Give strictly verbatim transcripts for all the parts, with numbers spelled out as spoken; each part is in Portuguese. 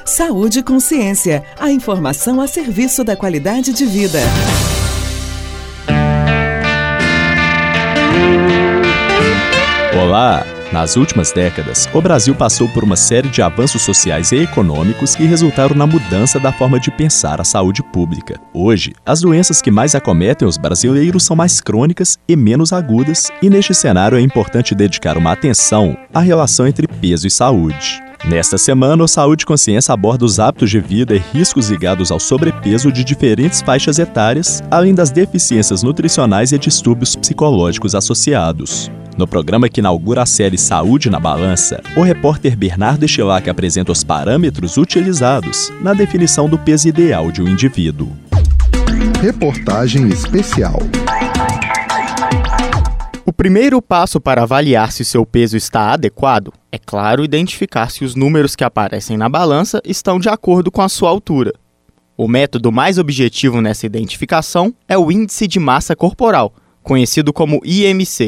Saúde e Consciência, a informação a serviço da qualidade de vida. Olá! Nas últimas décadas, o Brasil passou por uma série de avanços sociais e econômicos que resultaram na mudança da forma de pensar a saúde pública. Hoje, as doenças que mais acometem os brasileiros são mais crônicas e menos agudas, e neste cenário é importante dedicar uma atenção à relação entre peso e saúde. Nesta semana, o Saúde e Consciência aborda os hábitos de vida e riscos ligados ao sobrepeso de diferentes faixas etárias, além das deficiências nutricionais e distúrbios psicológicos associados. No programa que inaugura a série Saúde na Balança, o repórter Bernardo Estilac apresenta os parâmetros utilizados na definição do peso ideal de um indivíduo. Reportagem especial. O primeiro passo para avaliar se seu peso está adequado é, claro, identificar se os números que aparecem na balança estão de acordo com a sua altura. O método mais objetivo nessa identificação é o Índice de Massa Corporal, conhecido como I M C.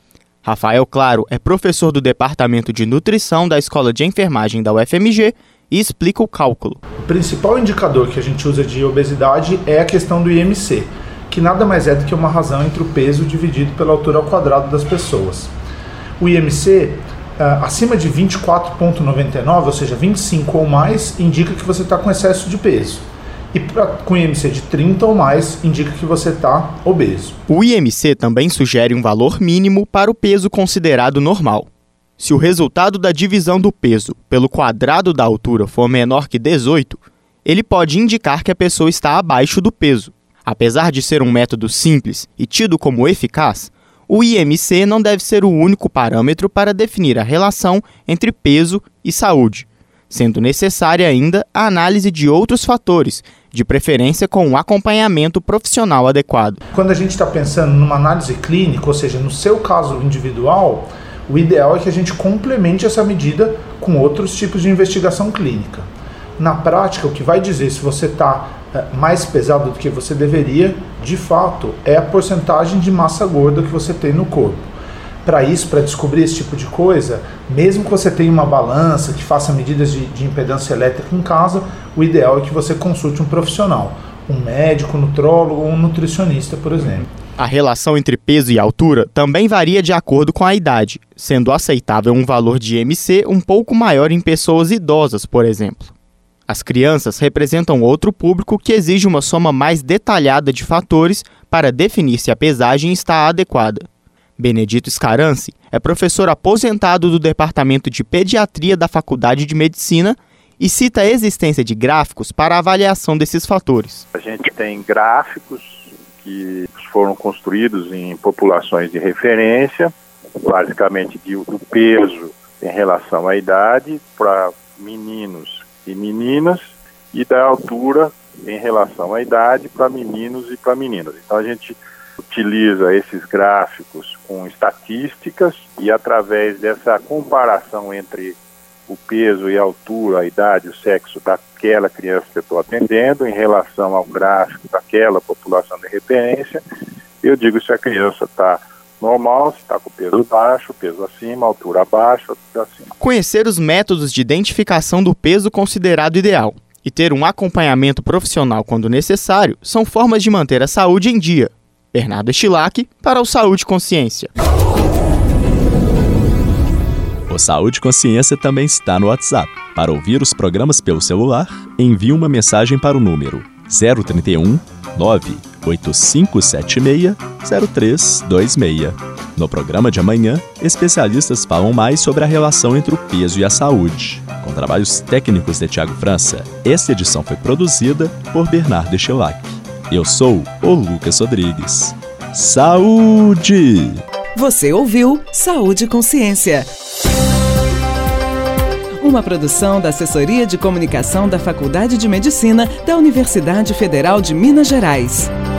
Rafael Claro é professor do Departamento de Nutrição da Escola de Enfermagem da U F M G e explica o cálculo. O principal indicador que a gente usa de obesidade é a questão do I M C, que nada mais é do que uma razão entre o peso dividido pela altura ao quadrado das pessoas. O I M C, uh, acima de vinte e quatro vírgula noventa e nove, ou seja, vinte e cinco ou mais, indica que você está com excesso de peso. E pra, com I M C de trinta ou mais, indica que você está obeso. O I M C também sugere um valor mínimo para o peso considerado normal. Se o resultado da divisão do peso pelo quadrado da altura for menor que dezoito, ele pode indicar que a pessoa está abaixo do peso. Apesar de ser um método simples e tido como eficaz, o I M C não deve ser o único parâmetro para definir a relação entre peso e saúde, sendo necessária ainda a análise de outros fatores, de preferência com um acompanhamento profissional adequado. Quando a gente está pensando numa análise clínica, ou seja, no seu caso individual, o ideal é que a gente complemente essa medida com outros tipos de investigação clínica. Na prática, o que vai dizer se você está mais pesado do que você deveria, de fato, é a porcentagem de massa gorda que você tem no corpo. Para isso, para descobrir esse tipo de coisa, mesmo que você tenha uma balança que faça medidas de, de impedância elétrica em casa, o ideal é que você consulte um profissional, um médico, um nutrólogo ou um nutricionista, por exemplo. A relação entre peso e altura também varia de acordo com a idade, sendo aceitável um valor de I M C um pouco maior em pessoas idosas, por exemplo. As crianças representam outro público que exige uma soma mais detalhada de fatores para definir se a pesagem está adequada. Benedito Scarance é professor aposentado do Departamento de Pediatria da Faculdade de Medicina e cita a existência de gráficos para a avaliação desses fatores. A gente tem gráficos que foram construídos em populações de referência, basicamente de, do peso em relação à idade para meninos e meninas, e da altura em relação à idade para meninos e para meninas. Então a gente utiliza esses gráficos com estatísticas e através dessa comparação entre o peso e a altura, a idade, o sexo daquela criança que eu estou atendendo em relação ao gráfico daquela população de referência, eu digo se a criança está normal, se está com peso baixo, peso acima, altura abaixo, altura acima. Conhecer os métodos de identificação do peso considerado ideal e ter um acompanhamento profissional quando necessário são formas de manter a saúde em dia. Bernardo Estilac para o Saúde e Consciência. O Saúde e Consciência também está no WhatsApp. Para ouvir os programas pelo celular, envie uma mensagem para o número zero trinta e um, nove oito cinco sete seis, zero três dois seis. No programa de amanhã, especialistas falam mais sobre a relação entre o peso e a saúde. Com trabalhos técnicos de Tiago França, esta edição foi produzida por Bernardo Estilac. Eu sou o Lucas Rodrigues. Saúde! Você ouviu Saúde e Consciência. Uma produção da Assessoria de Comunicação da Faculdade de Medicina da Universidade Federal de Minas Gerais.